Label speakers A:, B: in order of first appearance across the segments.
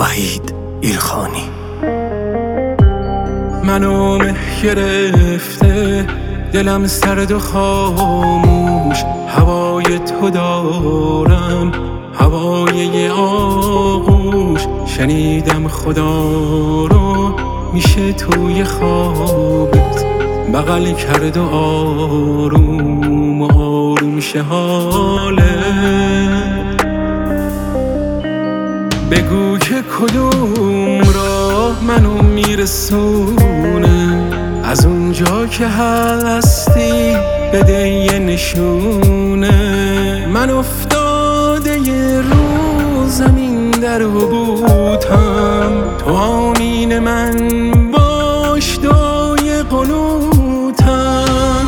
A: وحید ایلخانی.
B: منو مه گرفته، دلم سرد و خاموش، هوای تو دارم، هوای آغوش. شنیدم خدا رو میشه توی خوابت بغل کرد و آروم و آروم شه حالت. بگو که کدوم راه منو میرسونه، از اونجا که هستی بده یه نشونه. من افتاده یه رو زمین در حبوطم، تو آمین من باش دعای قنوتم.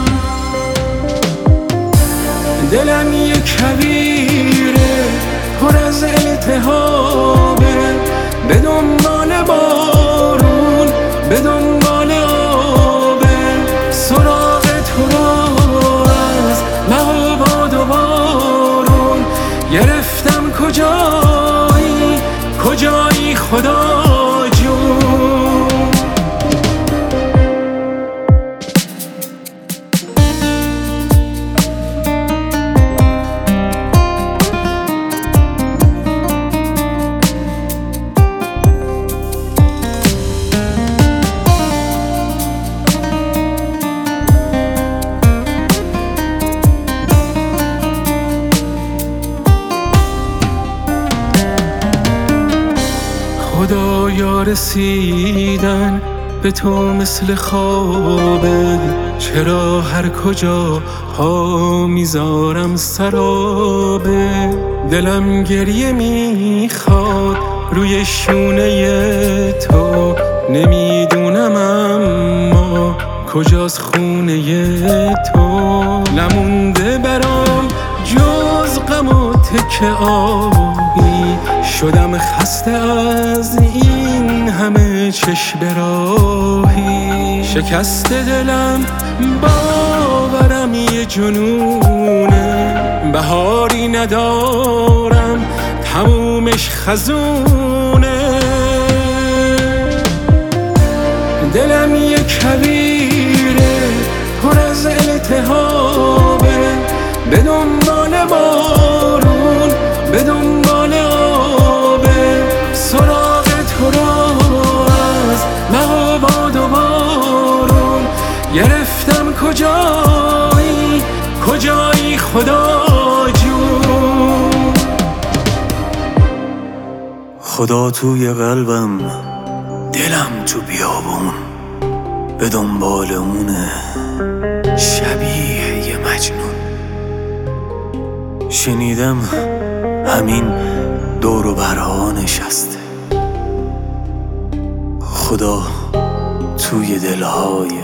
B: دلم یه کویره پر از التهابه، به دنبال بارون به دنبال آبه. سراغ تو رو از مهاباد و بارون گرفتم. کجایی کجایی خدا جون؟ خدایا رسیدن به تو مثل خوابه، چرا هر کجا پا میذارم سرابه. دلم گریه میخواد روی شونه تو، نمیدونم اما کجاست خونه تو. نمونده برام جز غم و تکه آبی، شدم خسته از این همه چشم راهی. شکست دلم باورم یه جنونه، بهاری ندارم تمومش خزونه. دلم یه کویره پر از التهابه، به دنبال بارون به دنبال آبه. سراغ تو رو از مهاباد و بارون گرفتم. کجایی کجایی خدا جون؟
A: خدا توی قلبم، دلم تو بیابون، به دنبال اونه شبیه یه مجنون. شنیدم همین دور و برها نشسته، خدا توی دلهای